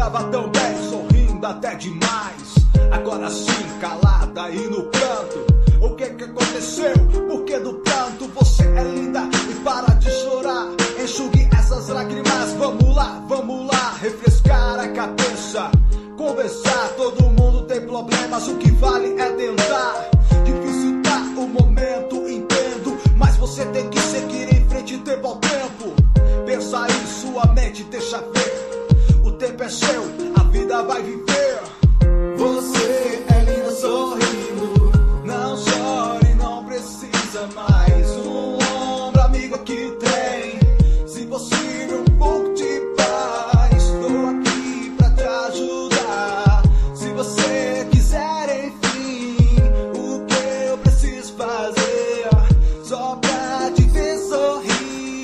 tava tão bem, sorrindo até demais. Agora sim, calada e no pranto. O que que aconteceu? Por que do pranto? Você é linda e para de chorar. Enxugue essas lágrimas, vamos lá, refrescar a cabeça. Conversar, todo mundo tem problemas, o que vale é tentar. Difícil tá o momento, entendo, mas você tem que seguir em frente, tempo ao tempo. Pensa em sua mente, deixa ver. O tempo é seu, a vida vai viver. Você é linda sorrindo, não chore, não precisa mais um ombro amigo que tem. Se possível, um pouco de paz, estou aqui pra te ajudar. Se você quiser, enfim, o que eu preciso fazer só pra te ver sorrir.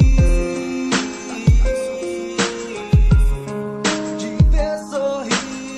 Te ver sorrir.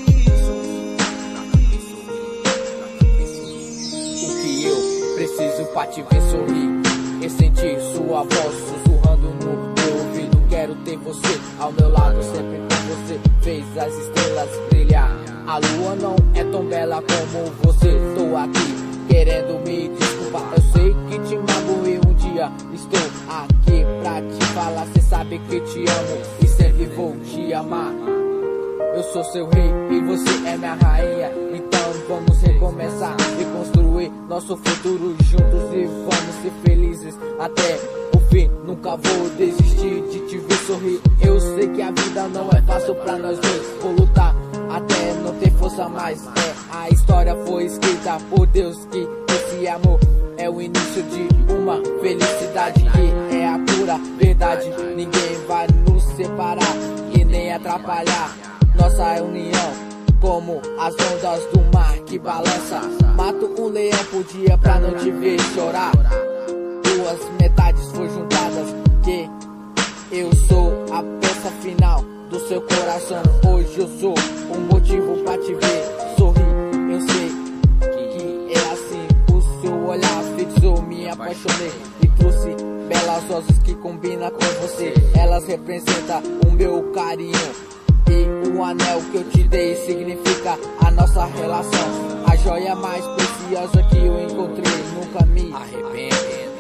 O que eu preciso pra te ver sorrir é sentir sua voz sussurrando no meu ouvido. Quero ter você ao meu lado, sempre com você. Fez as estrelas brilhar. A lua não é tão bela como você. Tô aqui querendo me desculpar. Eu sei que te magoei um dia. Estou aqui pra te falar. Cê sabe que te amo e sempre vou te amar. Eu sou seu rei e você é minha rainha. Então vamos recomeçar e construir nosso futuro juntos. E vamos ser felizes até o fim. Nunca vou desistir de te ver sorrir. Eu sei que a vida não é fácil pra nós dois. Vou lutar até não ter força mais. A história foi escrita por Deus, que esse amor é o início de uma felicidade. E é a pura verdade. Ninguém vai nos separar e nem atrapalhar nossa união, como as ondas do mar que balança. Mato um leão por dia pra não te ver chorar. Duas metades foram juntadas, que eu sou a peça final do seu coração. Hoje eu sou um motivo pra te ver sorrir. Eu sei que é assim, o seu olhar fixou, me apaixonei e trouxe belas rosas que combinam com você. Elas representam o meu carinho. E o anel que eu te dei significa a nossa relação. A joia mais preciosa que eu encontrei, nunca me arrependo.